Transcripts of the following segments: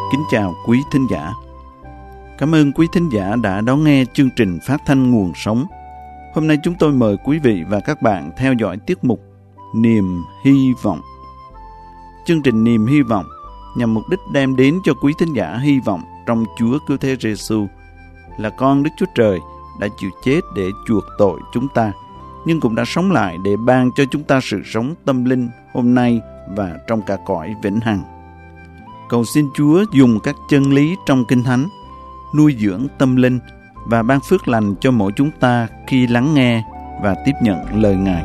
Kính chào quý thính giả. Cảm ơn quý thính giả đã đón nghe chương trình phát thanh Nguồn Sống. Hôm nay chúng tôi mời quý vị và các bạn theo dõi tiết mục Niềm Hy Vọng. Chương trình Niềm Hy Vọng nhằm mục đích đem đến cho quý thính giả hy vọng trong Chúa Cứu Thế Giêsu là con Đức Chúa Trời đã chịu chết để chuộc tội chúng ta, nhưng cũng đã sống lại để ban cho chúng ta sự sống tâm linh hôm nay và trong cả cõi vĩnh hằng. Cầu xin Chúa dùng các chân lý trong Kinh Thánh nuôi dưỡng tâm linh và ban phước lành cho mỗi chúng ta khi lắng nghe và tiếp nhận lời Ngài.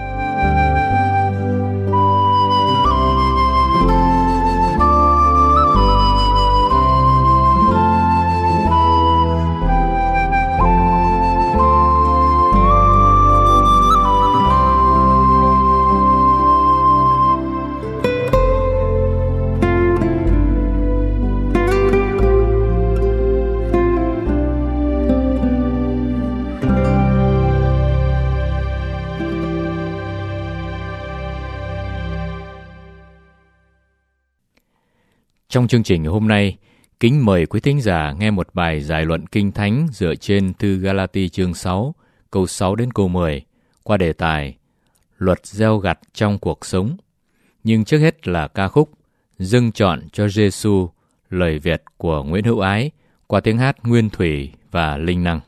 Trong chương trình hôm nay, kính mời quý thính giả nghe một bài giải luận Kinh Thánh dựa trên thư Galati chương 6, câu 6 đến câu 10, qua đề tài Luật gieo gặt trong cuộc sống. Nhưng trước hết là ca khúc Dâng Trọn cho Giêsu, lời Việt của Nguyễn Hữu Ái, qua tiếng hát Nguyên Thủy và Linh Năng.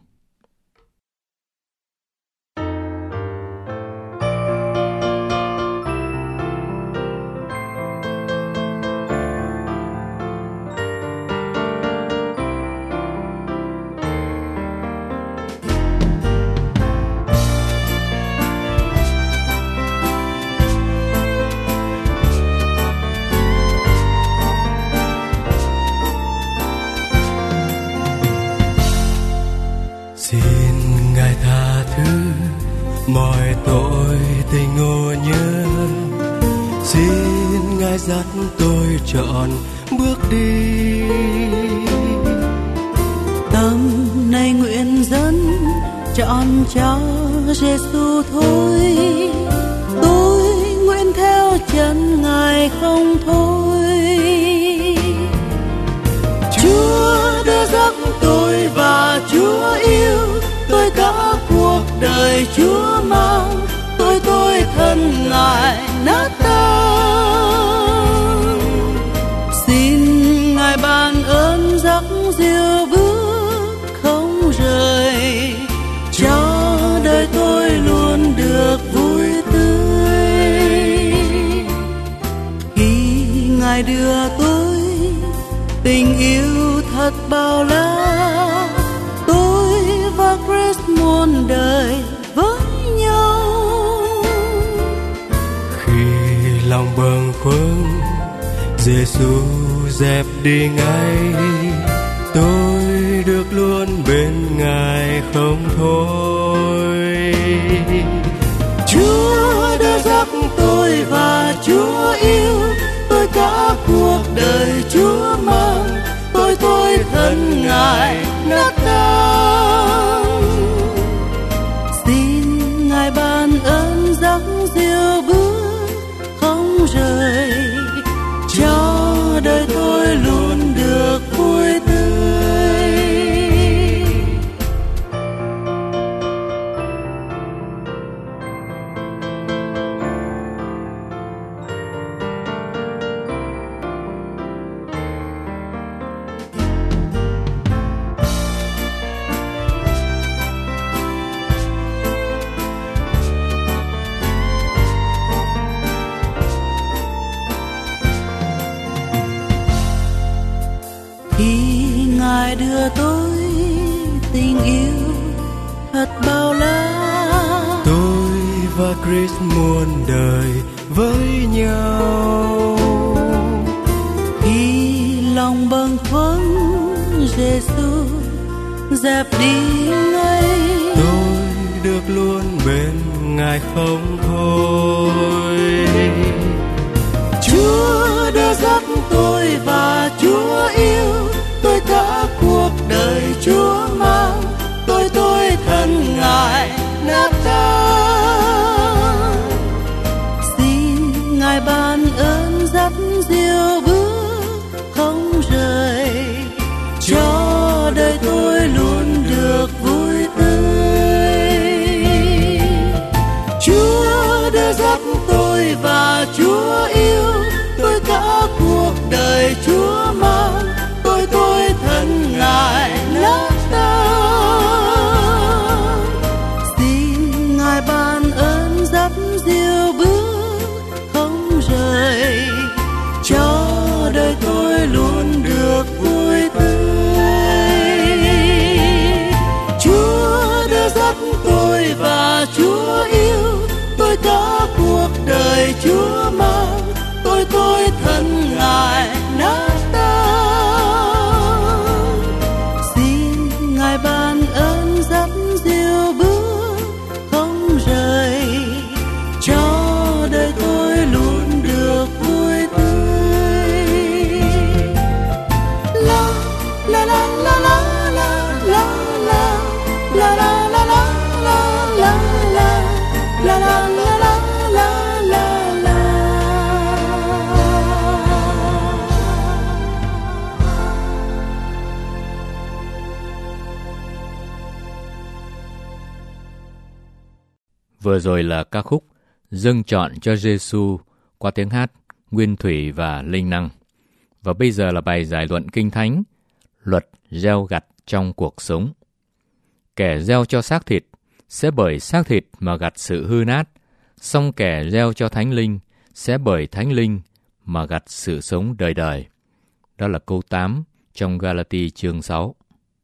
Mọi tội tình ngộ nhân, xin Ngài dắt tôi chọn bước đi. Tâm này nguyện dẫn chọn cho Giêsu thôi, tôi nguyện theo chân Ngài không thôi. Chúa đã dắt tôi và Chúa yêu tôi, cả cuộc đời Chúa mang tôi thân Ngài nát tan. Xin Ngài ban ơn dắt dìu bước không rời, cho đời tôi luôn được vui tươi. Khi Ngài đưa tôi tình yêu thật bao la, tôi và Christ muôn đời với nhau. Khi lòng bâng khuâng, Giêsu dẹp đi ngay, tôi được luôn bên Ngài không thôi. Chúa đã dắt tôi và Chúa yêu tôi, cả cuộc đời Chúa mang tôi thân Ngài nát tan. Xin Ngài ban ơn dắt dìu bước không rời, cho đời tôi luôn được vui tươi. Ngài đưa tôi tình yêu thật bao la, tôi và Christ muôn đời với nhau. Khi lòng bâng khuâng, Giêsu dẹp đi ngay, tôi được luôn bên Ngài không thôi. Chúa đã dắt tôi và Chúa yêu tôi, cả cuộc đời Chúa mang tôi thân Ngài nát tan. Xin Ngài ban ơn dắt dìu bước không rời, đưa dắt tôi và Chúa yêu, tôi cả cuộc đời Chúa mang, tôi thân Ngài lát tan. Xin Ngài ban ơn dắt dìu bước không rời, cho đời tôi luôn được vui tươi. Chúa đưa dắt tôi và Chúa yêu, tôi cả cuộc đời Chúa mang, tôi thân Ngài nát tan. Xin Ngài ban ơn dắt dìu bước không rời, cho đời tôi luôn được vui tươi. La la la la la la la la la la la la la la la la. Vừa rồi là ca khúc Dâng Trọn cho Giêsu qua tiếng hát Nguyên Thủy và Linh Năng. Và bây giờ là bài giải luận Kinh Thánh, luật gieo gặt trong cuộc sống. Kẻ gieo cho xác thịt sẽ bởi xác thịt mà gặt sự hư nát, song kẻ gieo cho Thánh Linh sẽ bởi Thánh Linh mà gặt sự sống đời đời. Đó là câu 8 trong Galati chương 6.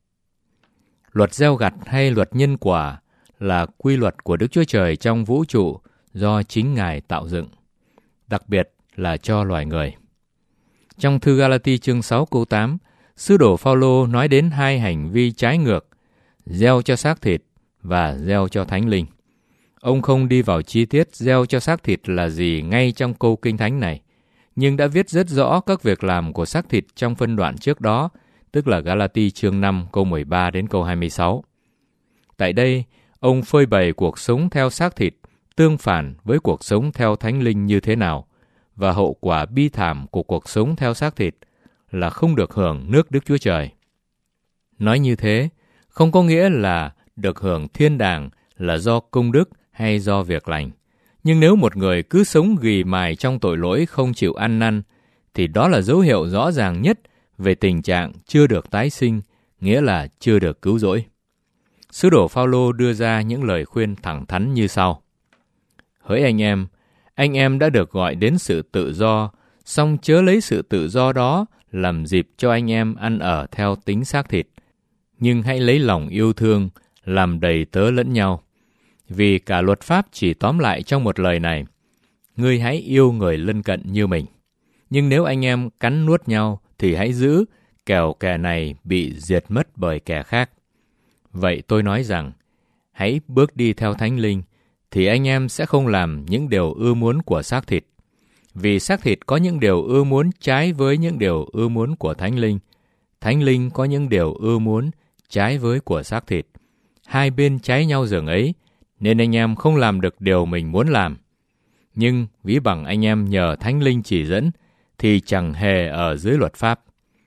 Luật gieo gặt hay luật nhân quả là quy luật của Đức Chúa Trời trong vũ trụ do chính Ngài tạo dựng, đặc biệt là cho loài người. Trong thư Galati chương 6 câu 8, sứ đồ Phao-lô nói đến hai hành vi trái ngược, gieo cho xác thịt và gieo cho Thánh Linh. Ông không đi vào chi tiết gieo cho xác thịt là gì ngay trong câu Kinh Thánh này, nhưng đã viết rất rõ các việc làm của xác thịt trong phân đoạn trước đó, tức là Galati chương 5 câu 13 đến câu 26. Tại đây, ông phơi bày cuộc sống theo xác thịt tương phản với cuộc sống theo Thánh Linh như thế nào, và hậu quả bi thảm của cuộc sống theo xác thịt là không được hưởng nước Đức Chúa Trời. Nói như thế, không có nghĩa là được hưởng thiên đàng là do công đức hay do việc lành. Nhưng nếu một người cứ sống ghì mài trong tội lỗi không chịu ăn năn, thì đó là dấu hiệu rõ ràng nhất về tình trạng chưa được tái sinh, nghĩa là chưa được cứu rỗi. Sứ đồ Phao-lô đưa ra những lời khuyên thẳng thắn như sau. Hỡi anh em đã được gọi đến sự tự do, song chớ lấy sự tự do đó làm dịp cho anh em ăn ở theo tính xác thịt, nhưng hãy lấy lòng yêu thương, làm đầy tớ lẫn nhau. Vì cả luật pháp chỉ tóm lại trong một lời này, ngươi hãy yêu người lân cận như mình. Nhưng nếu anh em cắn nuốt nhau thì hãy giữ, kẻo kẻ này bị diệt mất bởi kẻ khác. Vậy tôi nói rằng, hãy bước đi theo Thánh Linh, thì anh em sẽ không làm những điều ưa muốn của xác thịt. Vì xác thịt có những điều ưa muốn trái với những điều ưa muốn của Thánh Linh. Thánh Linh có những điều ưa muốn trái với của xác thịt. Hai bên trái nhau dường ấy, nên anh em không làm được điều mình muốn làm. Nhưng ví bằng anh em nhờ Thánh Linh chỉ dẫn, thì chẳng hề ở dưới luật pháp.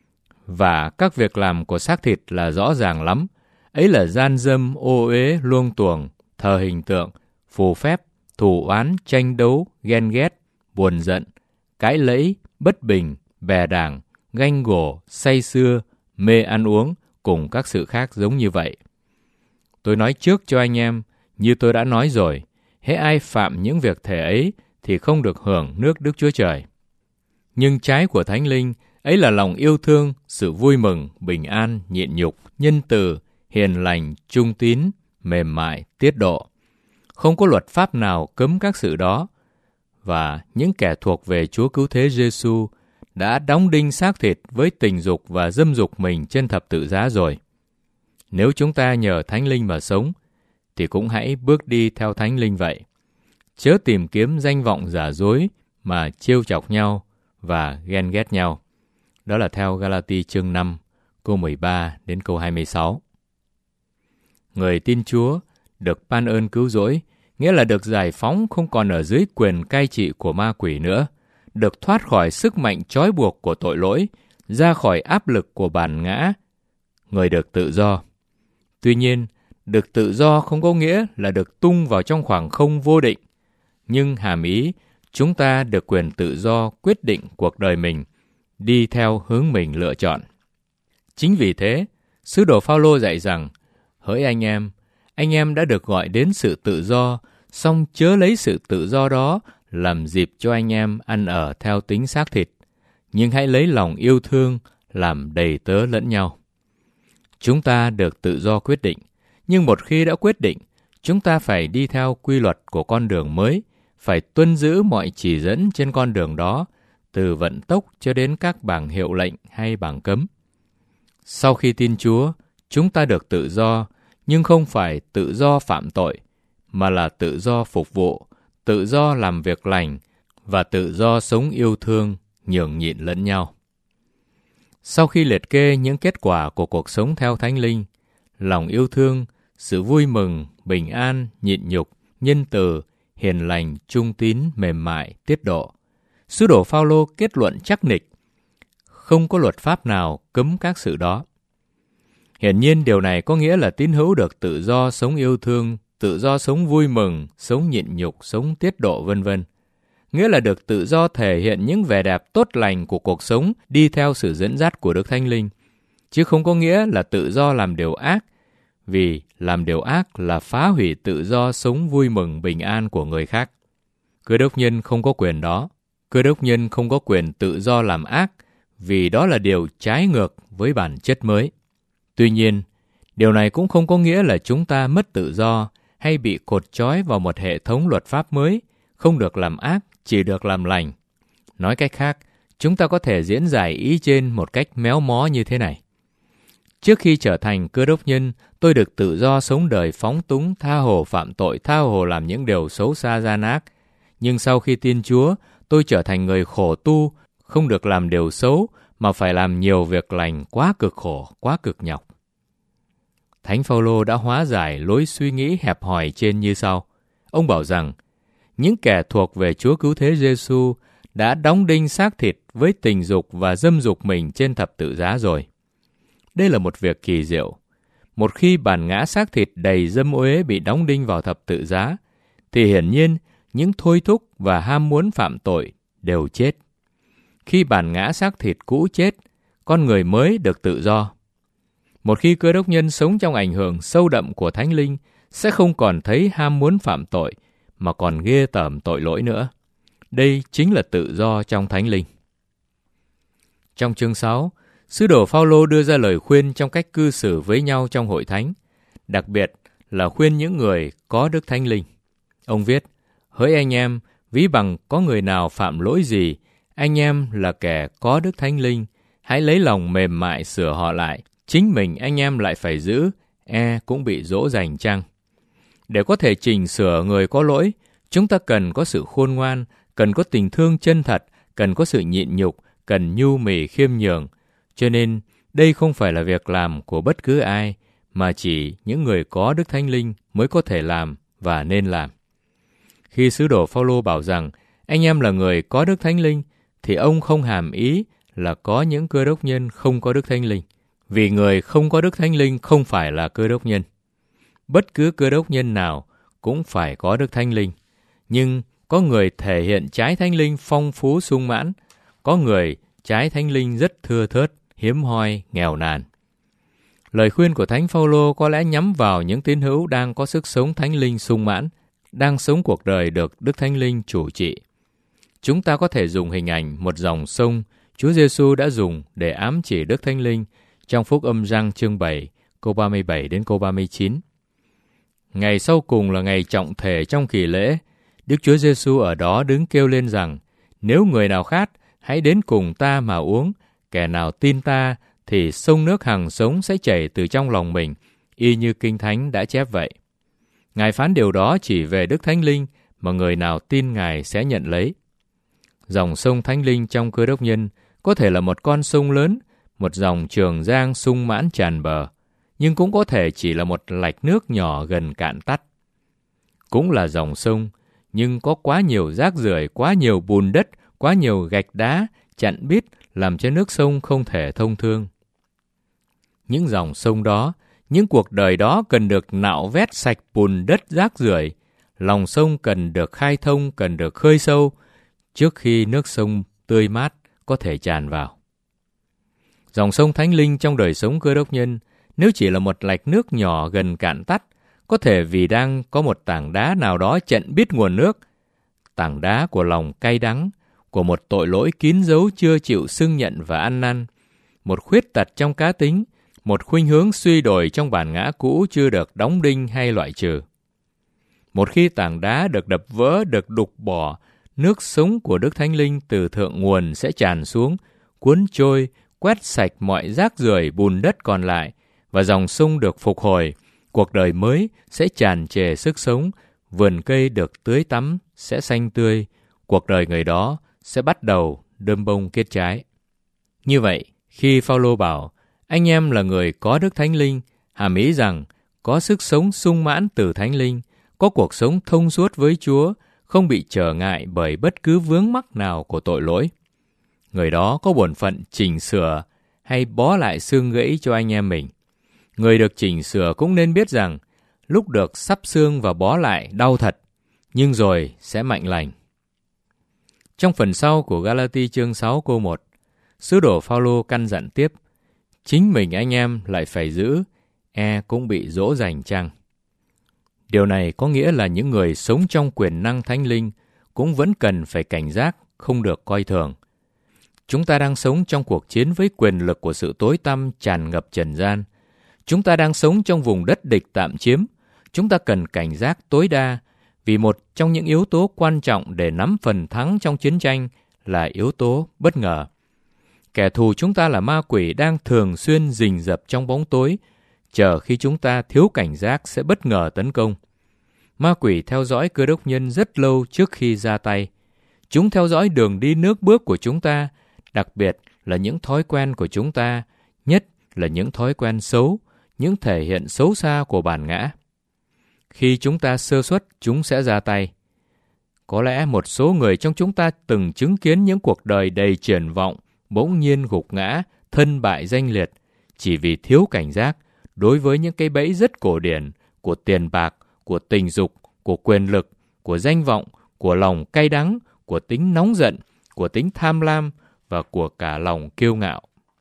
Và các việc làm của xác thịt là rõ ràng lắm. Ấy là gian dâm, ô uế, luông tuồng, thờ hình tượng, phù phép, thù oán, tranh đấu, ghen ghét, buồn giận, cãi lẫy, bất bình, bè đảng, ganh gổ, say sưa, mê ăn uống, cùng các sự khác giống như vậy. Tôi nói trước cho anh em, như tôi đã nói rồi, hễ ai phạm những việc thể ấy thì không được hưởng nước Đức Chúa Trời. Nhưng trái của Thánh Linh, ấy là lòng yêu thương, sự vui mừng, bình an, nhịn nhục, nhân từ, hiền lành, trung tín, mềm mại, tiết độ. Không có luật pháp nào cấm các sự đó. Và những kẻ thuộc về Chúa Cứu Thế Giêsu đã đóng đinh xác thịt với tình dục và dâm dục mình trên thập tự giá rồi. Nếu chúng ta nhờ Thánh Linh mà sống, thì cũng hãy bước đi theo Thánh Linh vậy. Chớ tìm kiếm danh vọng giả dối mà trêu chọc nhau và ghen ghét nhau. Đó là theo Galati chương 5, câu 13 đến câu 26. Người tin Chúa được ban ơn cứu rỗi, nghĩa là được giải phóng không còn ở dưới quyền cai trị của ma quỷ nữa, được thoát khỏi sức mạnh trói buộc của tội lỗi, ra khỏi áp lực của bản ngã. Người được tự do. Tuy nhiên, được tự do không có nghĩa là được tung vào trong khoảng không vô định. nhưng hàm ý chúng ta được quyền tự do quyết định cuộc đời mình, đi theo hướng mình lựa chọn. Chính vì thế, sứ đồ Phao-lô dạy rằng, hỡi anh em đã được gọi đến sự tự do, song chớ lấy sự tự do đó làm dịp cho anh em ăn ở theo tính xác thịt, nhưng hãy lấy lòng yêu thương làm đầy tớ lẫn nhau. Chúng ta được tự do quyết định, nhưng một khi đã quyết định, chúng ta phải đi theo quy luật của con đường mới, phải tuân giữ mọi chỉ dẫn trên con đường đó, từ vận tốc cho đến các bảng hiệu lệnh hay bảng cấm. Sau khi tin Chúa, chúng ta được tự do, nhưng không phải tự do phạm tội, mà là tự do phục vụ, tự do làm việc lành và tự do sống yêu thương, nhường nhịn lẫn nhau. Sau khi liệt kê những kết quả của cuộc sống theo Thánh Linh, lòng yêu thương, sự vui mừng, bình an, nhịn nhục, nhân từ, hiền lành, trung tín, mềm mại, tiết độ, sứ đồ Phao-lô kết luận chắc nịch, không có luật pháp nào cấm các sự đó. Hiển nhiên điều này có nghĩa là tín hữu được tự do sống yêu thương, tự do sống vui mừng, sống nhịn nhục, sống tiết độ vân vân. Nghĩa là được tự do thể hiện những vẻ đẹp tốt lành của cuộc sống đi theo sự dẫn dắt của Đức Thánh Linh, chứ không có nghĩa là tự do làm điều ác, vì làm điều ác là phá hủy tự do sống vui mừng bình an của người khác. Cơ đốc nhân không có quyền đó. Cơ đốc nhân không có quyền tự do làm ác, vì đó là điều trái ngược với bản chất mới. Tuy nhiên, điều này cũng không có nghĩa là chúng ta mất tự do hay bị cột trói vào một hệ thống luật pháp mới, không được làm ác, chỉ được làm lành. Nói cách khác, chúng ta có thể diễn giải ý trên một cách méo mó như thế này. Trước khi trở thành cơ đốc nhân, tôi được tự do sống đời phóng túng, tha hồ phạm tội, tha hồ làm những điều xấu xa gian ác. Nhưng sau khi tin Chúa, tôi trở thành người khổ tu, không được làm điều xấu, mà phải làm nhiều việc lành quá cực khổ, quá cực nhọc. Thánh Phao-lô đã hóa giải lối suy nghĩ hẹp hòi trên như sau. Ông bảo rằng, những kẻ thuộc về Chúa Cứu Thế Giê-xu đã đóng đinh xác thịt với tình dục và dâm dục mình trên thập tự giá rồi. Đây là một việc kỳ diệu. Một khi bản ngã xác thịt đầy dâm uế bị đóng đinh vào thập tự giá, thì hiển nhiên những thôi thúc và ham muốn phạm tội đều chết. Khi bản ngã xác thịt cũ chết, con người mới được tự do. Một khi cơ đốc nhân sống trong ảnh hưởng sâu đậm của Thánh Linh, sẽ không còn thấy ham muốn phạm tội, mà còn ghê tởm tội lỗi nữa. Đây chính là tự do trong Thánh Linh. Trong chương 6, sứ đồ Phao-lô đưa ra lời khuyên trong cách cư xử với nhau trong hội thánh, đặc biệt là khuyên những người có Đức Thánh Linh. Ông viết, hỡi anh em, ví bằng có người nào phạm lỗi gì, anh em là kẻ có Đức Thánh Linh, hãy lấy lòng mềm mại sửa họ lại, chính mình anh em lại phải giữ, cũng bị dỗ dành chăng? Để có thể chỉnh sửa người có lỗi, chúng ta cần có sự khôn ngoan, cần có tình thương chân thật, cần có sự nhịn nhục, cần nhu mì khiêm nhường. Cho nên, đây không phải là việc làm của bất cứ ai, mà chỉ những người có Đức Thánh Linh mới có thể làm và nên làm. Khi sứ đồ Phao-lô bảo rằng anh em là người có Đức Thánh Linh, thì ông không hàm ý là có những cơ đốc nhân không có Đức Thánh Linh, vì người không có Đức Thánh Linh không phải là cơ đốc nhân. Bất cứ cơ đốc nhân nào cũng phải có Đức Thánh Linh, nhưng có người thể hiện trái Thánh Linh phong phú sung mãn, có người trái Thánh Linh rất thưa thớt, hiếm hoi, nghèo nàn. Lời khuyên của Thánh Phao-lô có lẽ nhắm vào những tín hữu đang có sức sống Thánh Linh sung mãn, đang sống cuộc đời được Đức Thánh Linh chủ trị. Chúng ta có thể dùng hình ảnh một dòng sông Chúa Giê-xu đã dùng để ám chỉ Đức Thánh Linh trong Phúc Âm Giăng chương 7, câu 37 đến câu 39. Ngày sau cùng là ngày trọng thể trong kỳ lễ, Đức Chúa Giê-xu ở đó đứng kêu lên rằng, nếu người nào khát, hãy đến cùng ta mà uống, kẻ nào tin ta, thì sông nước hằng sống sẽ chảy từ trong lòng mình, y như Kinh Thánh đã chép vậy. Ngài phán điều đó chỉ về Đức Thánh Linh, mà người nào tin Ngài sẽ nhận lấy. Dòng sông Thánh Linh trong cơ đốc nhân có thể là một con sông lớn, một dòng Trường Giang sung mãn tràn bờ, nhưng cũng có thể chỉ là một lạch nước nhỏ gần cạn tắt. Cũng là dòng sông, nhưng có quá nhiều rác rưởi, quá nhiều bùn đất, quá nhiều gạch đá, chặn bít, làm cho nước sông không thể thông thương. Những dòng sông đó, những cuộc đời đó cần được nạo vét sạch bùn đất rác rưởi, lòng sông cần được khai thông, cần được khơi sâu trước khi nước sông tươi mát có thể tràn vào. Dòng sông Thánh Linh trong đời sống Cơ Đốc nhân, nếu chỉ là một lạch nước nhỏ gần cạn tắt, có thể vì đang có một tảng đá nào đó chặn bít nguồn nước, tảng đá của lòng cay đắng, của một tội lỗi kín dấu chưa chịu xưng nhận và ăn năn, một khuyết tật trong cá tính, một khuynh hướng suy đồi trong bản ngã cũ chưa được đóng đinh hay loại trừ. Một khi tảng đá được đập vỡ, được đục bỏ, nước sống của Đức Thánh Linh từ thượng nguồn sẽ tràn xuống, cuốn trôi, quét sạch mọi rác rưởi bùn đất còn lại, và dòng sông được phục hồi, cuộc đời mới sẽ tràn trề sức sống, vườn cây được tưới tắm sẽ xanh tươi, cuộc đời người đó sẽ bắt đầu đơm bông kết trái. Như vậy, khi Phao-lô bảo anh em là người có Đức Thánh Linh, hàm ý rằng có sức sống sung mãn từ Thánh Linh, có cuộc sống thông suốt với Chúa, không bị trở ngại bởi bất cứ vướng mắc nào của tội lỗi. Người đó có bổn phận chỉnh sửa hay bó lại xương gãy cho anh em mình. Người được chỉnh sửa cũng nên biết rằng lúc được sắp xương và bó lại đau thật, nhưng rồi sẽ mạnh lành. Trong phần sau của Ga-la-ti chương 6 câu 1, sứ đồ Phao-lô căn dặn tiếp, chính mình anh em lại phải giữ, cũng bị dỗ dành chăng? Điều này có nghĩa là những người sống trong quyền năng Thánh Linh cũng vẫn cần phải cảnh giác, không được coi thường. Chúng ta đang sống trong cuộc chiến với quyền lực của sự tối tăm tràn ngập trần gian. Chúng ta đang sống trong vùng đất địch tạm chiếm. Chúng ta cần cảnh giác tối đa, vì một trong những yếu tố quan trọng để nắm phần thắng trong chiến tranh là yếu tố bất ngờ. Kẻ thù chúng ta là ma quỷ đang thường xuyên rình rập trong bóng tối, chờ khi chúng ta thiếu cảnh giác sẽ bất ngờ tấn công. Ma quỷ theo dõi Cơ Đốc nhân rất lâu trước khi ra tay. Chúng theo dõi đường đi nước bước của chúng ta, đặc biệt là những thói quen của chúng ta, nhất là những thói quen xấu, những thể hiện xấu xa của bản ngã. Khi chúng ta sơ suất, chúng sẽ ra tay. Có lẽ một số người trong chúng ta từng chứng kiến những cuộc đời đầy triển vọng, bỗng nhiên gục ngã, thân bại danh liệt, chỉ vì thiếu cảnh giác đối với những cái bẫy rất cổ điển của tiền bạc, của tình dục, của quyền lực, của danh vọng, của lòng cay đắng, của tính nóng giận, của tính tham lam và của cả lòng kiêu ngạo.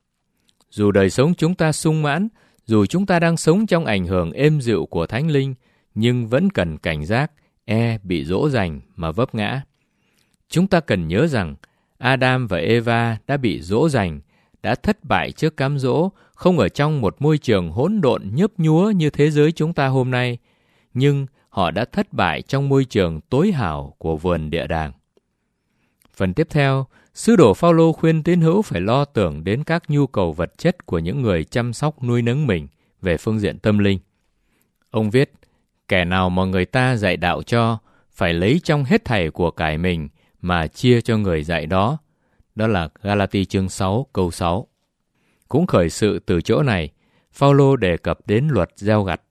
Dù đời sống chúng ta sung mãn, dù chúng ta đang sống trong ảnh hưởng êm dịu của Thánh Linh, nhưng vẫn cần cảnh giác, bị dỗ dành mà vấp ngã. Chúng ta cần nhớ rằng Adam và Eva đã bị dỗ dành, đã thất bại trước cám dỗ, không ở trong một môi trường hỗn độn nhấp nhúa như thế giới chúng ta hôm nay, nhưng họ đã thất bại trong môi trường tối hảo của vườn địa đàng. Phần tiếp theo, sứ đồ Phao-lô khuyên tín hữu phải lo tưởng đến các nhu cầu vật chất của những người chăm sóc nuôi nấng mình về phương diện tâm linh. Ông viết, kẻ nào mà người ta dạy đạo cho, phải lấy trong hết thảy của cải mình mà chia cho người dạy đó. Đó là Ga-la-ti chương 6 câu 6. Cũng khởi sự từ chỗ này, Phao-lô đề cập đến luật gieo gặt.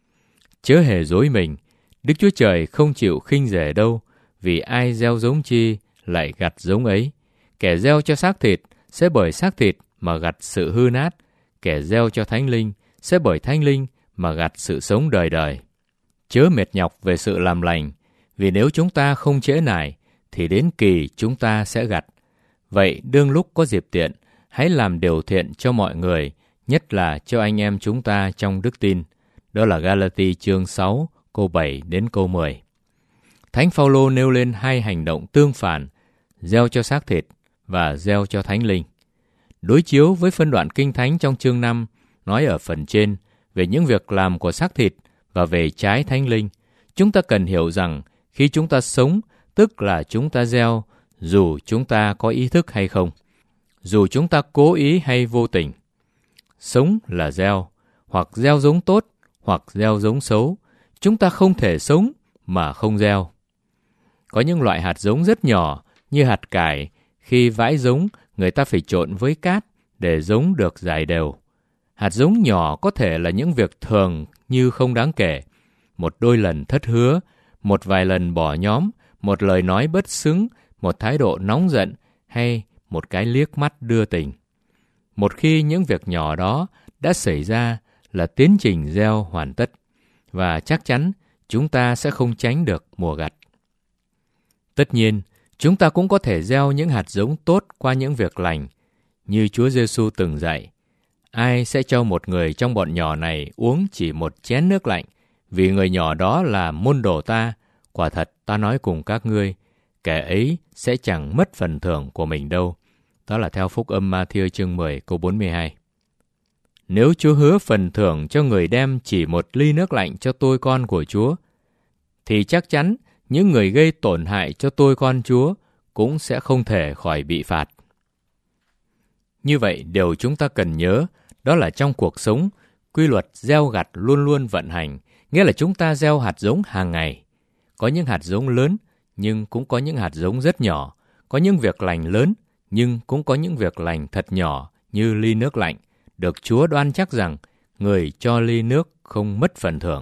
Chớ hề dối mình, Đức Chúa Trời không chịu khinh rẻ đâu, vì ai gieo giống chi lại gặt giống ấy. Kẻ gieo cho xác thịt sẽ bởi xác thịt mà gặt sự hư nát, kẻ gieo cho Thánh Linh sẽ bởi Thánh Linh mà gặt sự sống đời đời. Chớ mệt nhọc về sự làm lành, vì nếu chúng ta không trễ nải, thì đến kỳ chúng ta sẽ gặt. Vậy đương lúc có dịp tiện, hãy làm điều thiện cho mọi người, nhất là cho anh em chúng ta trong đức tin. Đó là Ga-la-ti chương 6, câu 7 đến câu 10. Thánh Phao-lô nêu lên hai hành động tương phản, gieo cho xác thịt và gieo cho Thánh Linh. Đối chiếu với phân đoạn Kinh Thánh trong chương 5, nói ở phần trên về những việc làm của xác thịt và về trái Thánh Linh, chúng ta cần hiểu rằng khi chúng ta sống, tức là chúng ta gieo, dù chúng ta có ý thức hay không, dù chúng ta cố ý hay vô tình. Sống là gieo, hoặc gieo giống tốt, hoặc gieo giống xấu. Chúng ta không thể sống mà không gieo. Có những loại hạt giống rất nhỏ, như hạt cải, khi vãi giống, người ta phải trộn với cát để giống được rải đều. Hạt giống nhỏ có thể là những việc thường như không đáng kể. Một đôi lần thất hứa, một vài lần bỏ nhóm, một lời nói bất xứng, một thái độ nóng giận hay một cái liếc mắt đưa tình. Một khi những việc nhỏ đó đã xảy ra là tiến trình gieo hoàn tất. Và chắc chắn chúng ta sẽ không tránh được mùa gặt. Tất nhiên, chúng ta cũng có thể gieo những hạt giống tốt qua những việc lành, như Chúa Giêsu từng dạy. Ai sẽ cho một người trong bọn nhỏ này uống chỉ một chén nước lạnh, vì người nhỏ đó là môn đồ ta, quả thật ta nói cùng các ngươi, kẻ ấy sẽ chẳng mất phần thưởng của mình đâu. Đó là theo Phúc Âm Ma-thi-ơ chương 10 câu 42. Nếu Chúa hứa phần thưởng cho người đem chỉ một ly nước lạnh cho tôi con của Chúa, thì chắc chắn những người gây tổn hại cho tôi con Chúa cũng sẽ không thể khỏi bị phạt. Như vậy, điều chúng ta cần nhớ đó là trong cuộc sống, quy luật gieo gặt luôn luôn vận hành, nghĩa là chúng ta gieo hạt giống hàng ngày. Có những hạt giống lớn, nhưng cũng có những hạt giống rất nhỏ. Có những việc lành lớn, nhưng cũng có những việc lành thật nhỏ như ly nước lạnh, được Chúa đoan chắc rằng người cho ly nước không mất phần thưởng.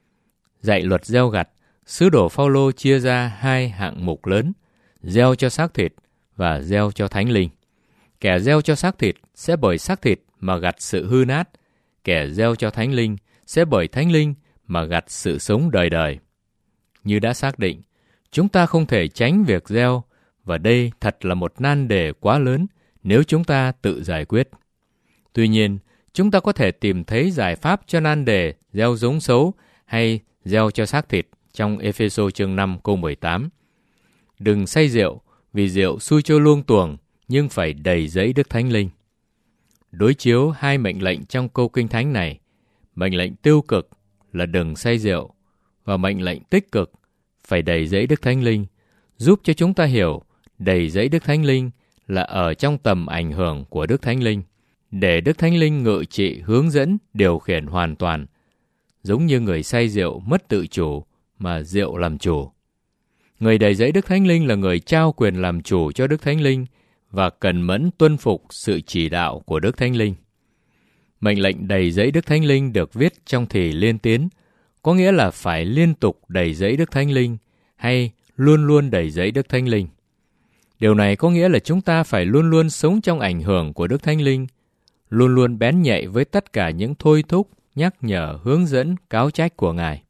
Dạy luật gieo gặt, sứ đồ Phao-lô chia ra hai hạng mục lớn, gieo cho xác thịt và gieo cho thánh linh. Kẻ gieo cho xác thịt sẽ bởi xác thịt mà gặt sự hư nát, kẻ gieo cho thánh linh sẽ bởi thánh linh mà gặt sự sống đời đời. Như đã xác định, chúng ta không thể tránh việc gieo, và đây thật là một nan đề quá lớn nếu chúng ta tự giải quyết. Tuy nhiên, chúng ta có thể tìm thấy giải pháp cho nan đề gieo giống xấu hay gieo cho xác thịt trong Ê-phê-sô chương 5 câu 18. Đừng say rượu, vì rượu xui trôi luông tuồng, nhưng phải đầy dẫy Đức Thánh Linh. Đối chiếu hai mệnh lệnh trong câu Kinh Thánh này, mệnh lệnh tiêu cực là đừng say rượu, và mệnh lệnh tích cực phải đầy dẫy Đức Thánh Linh, giúp cho chúng ta hiểu đầy dẫy Đức Thánh Linh là ở trong tầm ảnh hưởng của Đức Thánh Linh, để Đức Thánh Linh ngự trị, hướng dẫn, điều khiển hoàn toàn, giống như người say rượu mất tự chủ mà rượu làm chủ. Người đầy dẫy Đức Thánh Linh là người trao quyền làm chủ cho Đức Thánh Linh và cần mẫn tuân phục sự chỉ đạo của Đức Thánh Linh. Mệnh lệnh đầy dẫy Đức Thánh Linh được viết trong thì liên tiến, có nghĩa là phải liên tục đầy dẫy Đức Thánh Linh hay luôn luôn đầy dẫy Đức Thánh Linh. Điều này có nghĩa là chúng ta phải luôn luôn sống trong ảnh hưởng của Đức Thánh Linh, luôn luôn bén nhạy với tất cả những thôi thúc, nhắc nhở, hướng dẫn, cáo trách của Ngài.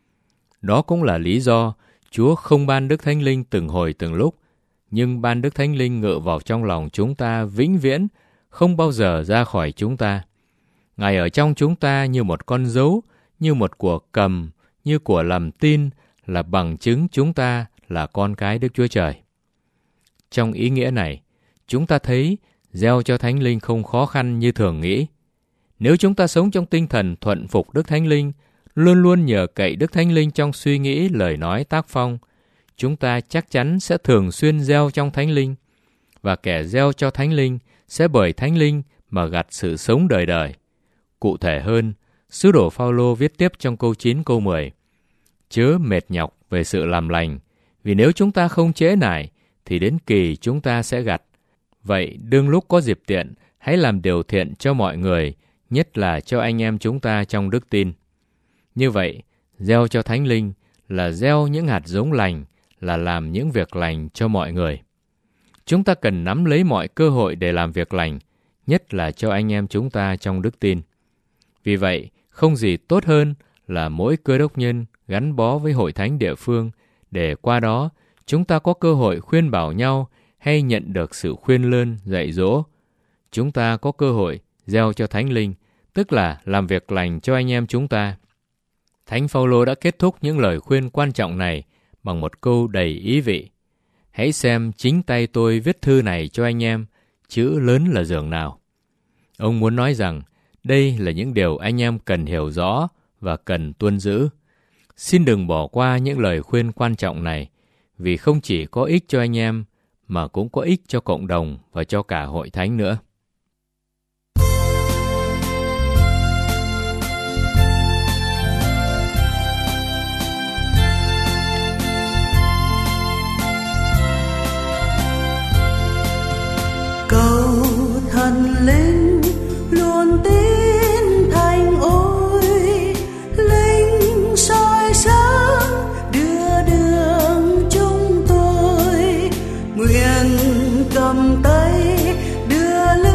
Đó cũng là lý do Chúa không ban Đức Thánh Linh từng hồi từng lúc, nhưng ban Đức Thánh Linh ngự vào trong lòng chúng ta vĩnh viễn, không bao giờ ra khỏi chúng ta. Ngài ở trong chúng ta như một con dấu, như một của cầm, như của làm tin, là bằng chứng chúng ta là con cái Đức Chúa Trời. Trong ý nghĩa này, chúng ta thấy gieo cho Thánh Linh không khó khăn như thường nghĩ. Nếu chúng ta sống trong tinh thần thuận phục Đức Thánh Linh, luôn luôn nhờ cậy Đức Thánh Linh trong suy nghĩ, lời nói, tác phong, chúng ta chắc chắn sẽ thường xuyên gieo trong Thánh Linh, và kẻ gieo cho Thánh Linh sẽ bởi Thánh Linh mà gặt sự sống đời đời. Cụ thể hơn, sứ đồ Phao-lô viết tiếp trong câu 9 câu 10: Chớ mệt nhọc về sự làm lành, vì nếu chúng ta không trễ nải, thì đến kỳ chúng ta sẽ gặt. Vậy đương lúc có dịp tiện, hãy làm điều thiện cho mọi người, nhất là cho anh em chúng ta trong đức tin. Như vậy, gieo cho Thánh Linh là gieo những hạt giống lành, là làm những việc lành cho mọi người. Chúng ta cần nắm lấy mọi cơ hội để làm việc lành, nhất là cho anh em chúng ta trong đức tin. Vì vậy, không gì tốt hơn là mỗi cơ đốc nhân gắn bó với hội thánh địa phương, để qua đó chúng ta có cơ hội khuyên bảo nhau hay nhận được sự khuyên lơn, dạy dỗ. Chúng ta có cơ hội gieo cho Thánh Linh, tức là làm việc lành cho anh em chúng ta. Thánh Phao-lô đã kết thúc những lời khuyên quan trọng này bằng một câu đầy ý vị: Hãy xem chính tay tôi viết thư này cho anh em, chữ lớn là giường nào. Ông muốn nói rằng đây là những điều anh em cần hiểu rõ và cần tuân giữ. Xin đừng bỏ qua những lời khuyên quan trọng này, vì không chỉ có ích cho anh em, mà cũng có ích cho cộng đồng và cho cả hội thánh nữa. Cầu thần linh luôn tín thành ôi, linh soi sáng đưa đường chúng tôi, nguyện cầm tay đưa lên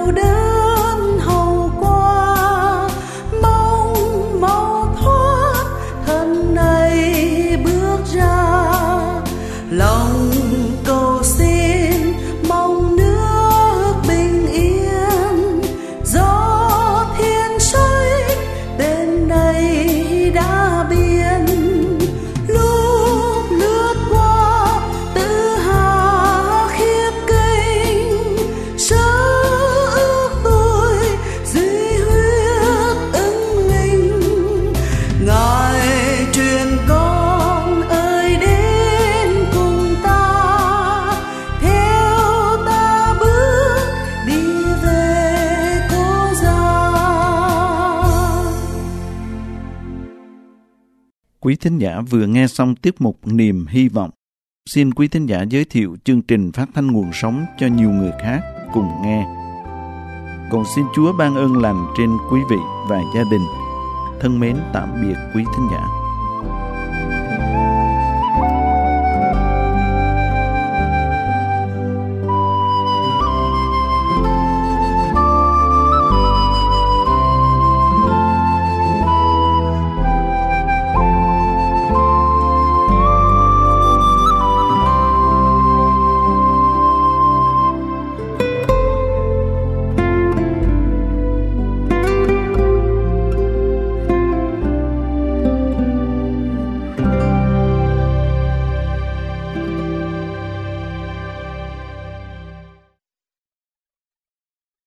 đau đớn hầu qua, mong mau thoát thân này bước ra. Lòng cầu xin mong nước bình yên, gió thiên xoay bên này đã biên. Lúc lướt qua tự hà khiếp kinh, sơ ước tôi duy huyết ứng linh. Ngài truyền con ơi đến cùng ta, theo ta bước đi về cố gia. Quý thính giả vừa nghe xong tiết mục Niềm Hy Vọng. Xin quý thính giả giới thiệu chương trình phát thanh nguồn sống cho nhiều người khác cùng nghe. Cầu xin Chúa ban ơn lành trên quý vị và gia đình. Thân mến tạm biệt quý thính giả.